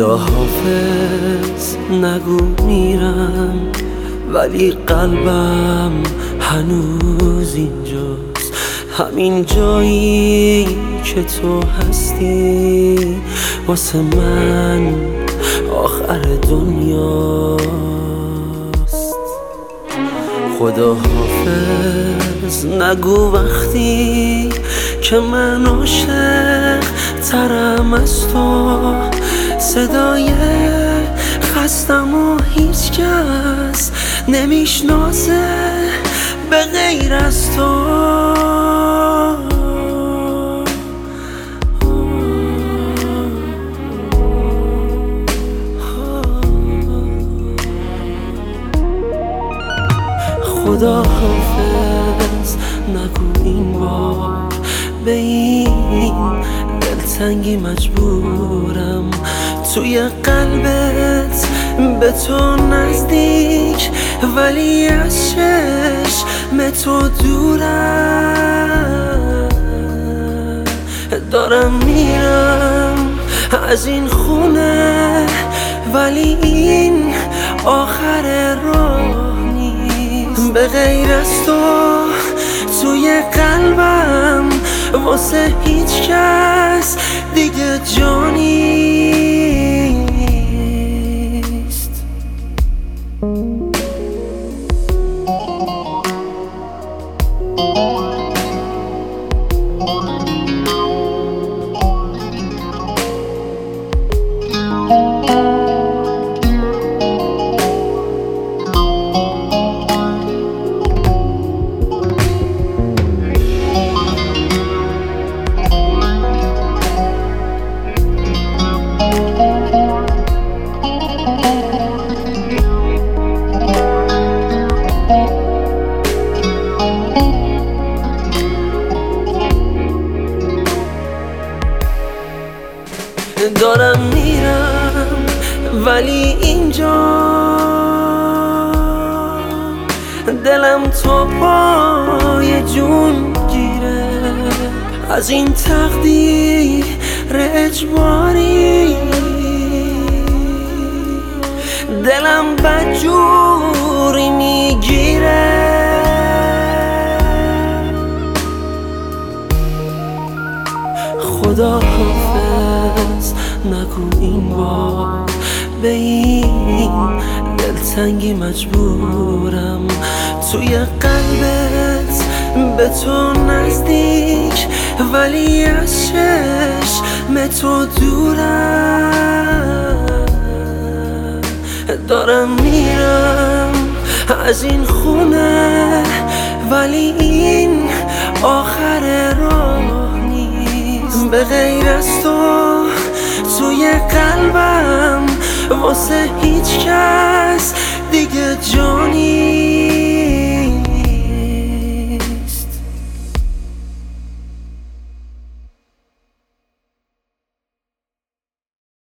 خدا حافظ نگو میرم، ولی قلبم هنوز اینجاست، همین جایی که تو هستی واسه من آخر دنیاست. خدا حافظ نگو وقتی که من عاشق ترم از تو، صدای خستم و هیچ کس نمیشناسه به غیر از تو. خدا حافظ نگو این بار به این دلتنگی مجبورم، توی قلبت به تو نزدیک ولی از چشم تو دورم. دارم میرم از این خونه ولی این آخر راه نیست، به غیر از تو توی قلبم واسه هیچ کس دیگه جا نیست. دارم میرم ولی اینجا دلم تو پای جون گیره، از این تقدیر اجباری دلم بدجوری میگیره. خدا حافظ نگو این بار به این دلتنگی مجبورم، توی قلبت به تو نزدیک ولی از چشم تو دورم. دارم میرم از این خونه ولی این آخر راه نیست، به غیر از تو توی قلبم واسه هیچ کس دیگه جا نیست.